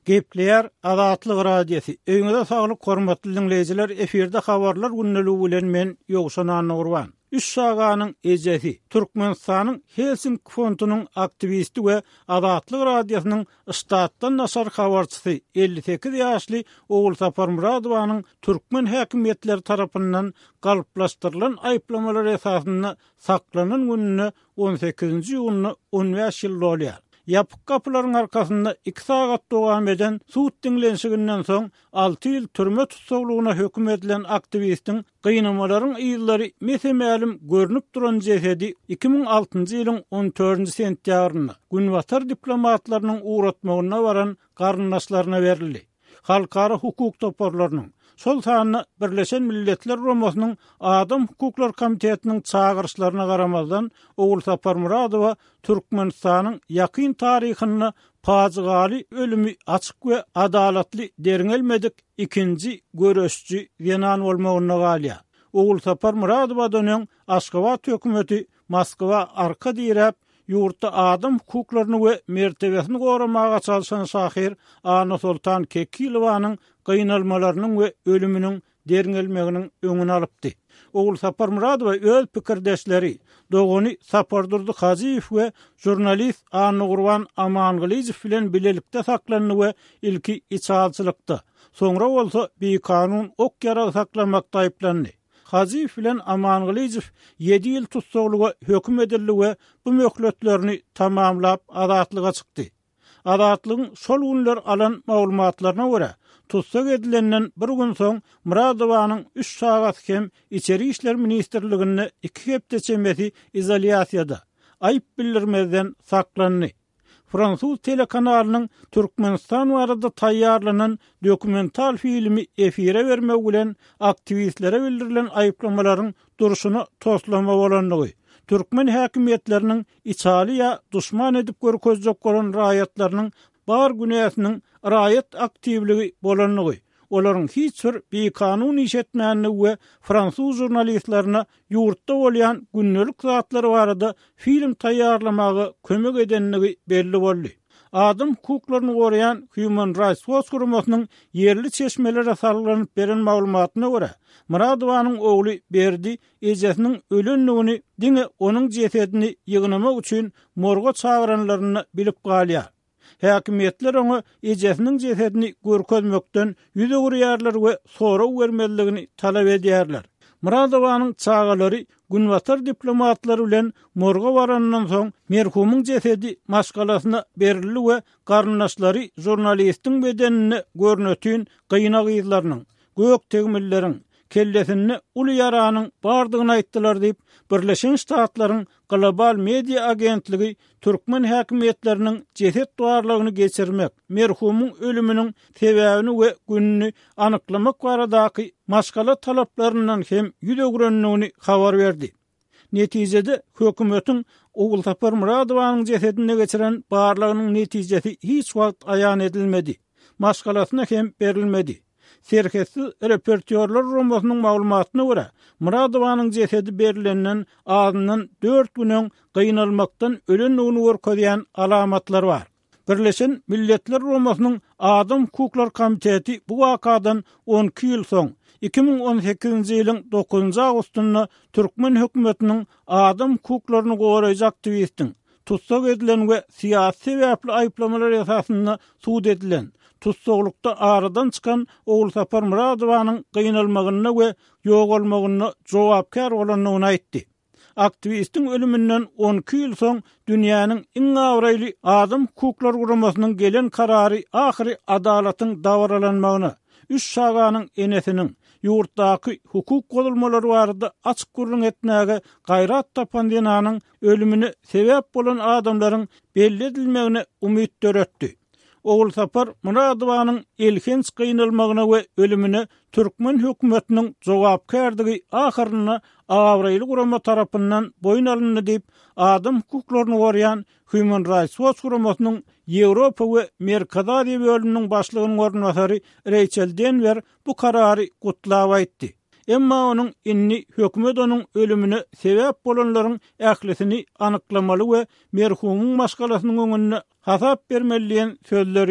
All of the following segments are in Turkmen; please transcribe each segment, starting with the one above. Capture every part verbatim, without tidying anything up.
Gepleyer Azatlyk radiosi. Öňüňizde saglyk hormatly dinleýijiler, eferde habarlar günneligi bilen men Ýogşan Anurwan. Üç saganyň ejesi, Türkmenistanyň Helsinki fondunyň aktivisti we Azatlyk radiosynyň ştatdan nasar habarçysy elli sekiz ýaşly Ogul Sapar Muradowanyň türkmen häkimetleri tarapyndan galyplaşdyrylan aýplamalar esasynda saklanan gününe on sekizinji ýylyny on beş ýyl bolýar. Yapık kapıların arkasında iki saat devam eden suut dinlenşiginden soň altı ýyl türme tutsaglygyna höküm edilen aktivistin gynamaların ýyllary mesemälim görünüp duran jesedi iki ming altynjy ýylyň on dördünji sentýabrynda günwatar diplomatlarynyň uğratmagyna baran garyndaşlaryna berildi. Halkara hukuk toporlarynyň Şol sanyny Birleşen Milletler Romasynyň Adam Hukuklar Komitetiniň çağırışlaryna garamazdan Ogul Sapar Muradowa Türkmenistanyň ýakyn taryhyny pazygaly ölümi açyk we adalatly deriňelmedik ikinji göreşçi ýanan bolmagyna galýar. Ogul Sapar Muradowa dönen Aşgabat hökümeti Moskwa arka diýip ýurtda adam hukuklaryny we mertebesini goramaga çalşan şahir Ana Sultan Kekilowanyň gynalmalarynyň we ölüminiň deriňelmeginiň öňüni alypdy. Ogul Sapar Muradowa öz pikirdeşleri Dogony Sapardurdy Hajiýew we jurnalist Anurwan Amangylyjew bilen bilelikde saklanyny we ilki içalçylykda. Soňra bolsa bir kanun ok ýara saklamakda aýplandy. Hajiýew bilen Amangylyjew ýedi ýyl tutsaglyga höküm edildi we bu möhletlerini tamamlap azatlyga çykdy. Azatlygyň şol günler alan maglumatlaryna görä, tutsag edilenden bir gün soň Muradowanyň üç sagat hem içeri işler ministrligine iki hepde çemeti izolýasiýada aýyp bildirmeden saklandy. Fransuz telekanalynyň Türkmenistan barada taýýarlanan dokumental filmi efire bermek bilen aktivistlere bildirilen aýyplamalaryň duruşuny toslama bolanlygy, türkmen häkimetleriniň içali ýa duşman edip görkezjek bolan raýatlarynyň bar günäsiniň raýat aktivligi bolanlygy, olaryň hiç bir bekanun işetmänligi we fransuz jurnalistlerine ýurtda bolýan günnelik zatlary barada film taýýarlamagy kömek edenligi belli boldy. Adam hukuklaryny gorayan Human Rights Watch guramasynyň yerli çeşmelere sarylanyp beren maglumatyna görä, Muradowanyň ogly berdi ejesiniň ölenligini diňe onuň jesedini ýygnamak üçin morga çağıranlaryny bilip galýar. Häkimetler onu ejesiniň jesedini görkezmekden ýüze gurýarlar we sora bermeligini talap edýärler. Muradowanyň çağalary günwatar diplomatlary bilen morga barandan soň merhumyň jesedi maşgalasyna berildi we garyndaşlary jurnalistiň bedenini görnötün gyna gyzlarynyň, gök tegmilleriň, kellesini uly yaranyň bardygyny aýtdylar diýip Birleşen Ştatlaryň global media agentligi türkmen häkimetleriniň jeset duarlygyny geçirmek, merhumyň ölüminiň sebäbini we gününi anyklamak baradaky maşgala talaplaryndan hem ýüze gürenligini habar berdi. Netijede hökümetiň Ogul Sapar Muradowanyň jesedine geçiren barlygynyň netijesi hiç wagt aýan edilmedi. Maşgalasyna hem berilmedi. Serhessiz reportyorlar romasynyň maglumatyna görä, Muradowanyň jesedi berilenden azyndan dört günen gynalmakdan ölenligini görkezýän alamatlar bar. Birleşen Milletler Romasynyň Adam Hukuklar Komiteti bu wakadan on iki ýyl soň iki ming on sekizinji ýylyň dokuzynjy agustynda Türkmen hökümetiniň adam hukuklaryny goraýjy aktivistin tutsag edilen we siýasy sebäpli aýplamalar esasynda suud edilen tutsaglykda aradan çykan Ogul Sapar Muradowanyň gynalmagyna we ýogalmagyna jogapkar bolanlygyny aýtdy. Aktivistin ölümünden on iki ýyl soň dünýäniň iň awraýly adam hukuklar guramasynyň gelen karary ahyry adalatyň dawralanmagyna, üç saganyň enesiniň ýurtdaky hukuk golulmalary barada açyk gurrun etmäge gaýrat tapan dynanyň ölümini sebäp bolan adamlaryň belli edilmegine umyt döretdi. Ogul Sapar Muradowanyň elhens gynalmagyna we ölümine türkmen hökümetiniň jogapkardigi ahyryna awraýly gurama tarapyndan boyun alyndy diýip adam hukuklaryny gorayan Human Rights Watch guramasynyň Ýewropa we Merkez Aziýa bölüminiň başlygynyň ornwasary Rachel Denver bu karary gutlap aýtdy. Emma onuň inni hökümet onuň ölümine sebäp bolanlaryň ählisini anyklamaly we merhumyň maşgalasynyň öňüne hasap bermeliýän sözleri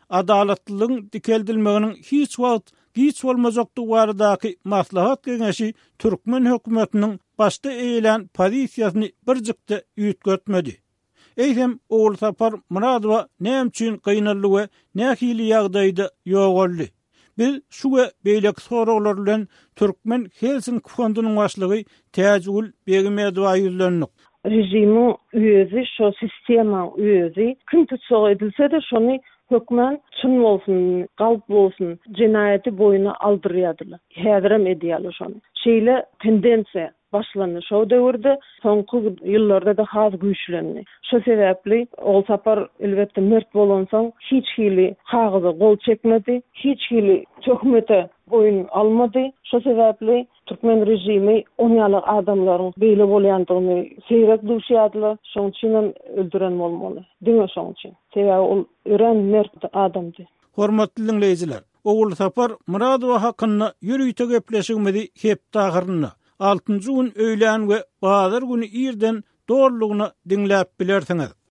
adalatlylygyň dikeldilmeginiň hiç wagt giç bolmazokdygy baradaky maslahat geňeşi Türkmen hökümetiniň başda eýilen pozisiýasyny birjikde üýtgetmedi. Eýsem Oğul Sapar Muradowa näme üçin gynanly we nähili ýagdaýda ýogaldy? Biz şu we beýlek soraglar bilen Türkmen Helsinki fondunyň başlygy Täjgül Begimedova ýüzlendik. Rejimi üyezi, şo sistema üyezi, kim tutsak edilse de şonu hökmen çyn bolsun, galp bolsun, cinayeti boyuna aldyrýardylar. Häzirem edýärler şonu. Şeýle tendensiýa başlandy şo döwürde, soňky ýyllarda da has güýçlendi. Şo sebäpli Oğul Sapar elbetde mert bolan soň hiç hili hagyza gol çekmedi, hiç hili hökümete boyun almady. Şo sebäpli Türkmen rejimi on ýyllyk adamlaryň beýle bolýandygyny seýrek duşýardylar, şoň üçin öldüren bolmaly. Diňe şoň üçin. Sebäbi ol ören mert adamdy. Hormatly dinleýijiler, Oğul Sapar Muradowa hakynda ýürüýte gepleşigmedi hep taýryna. altynjy gün öýlän we bazar güni ýerden doğrulugyny diňläp bilersiňiz.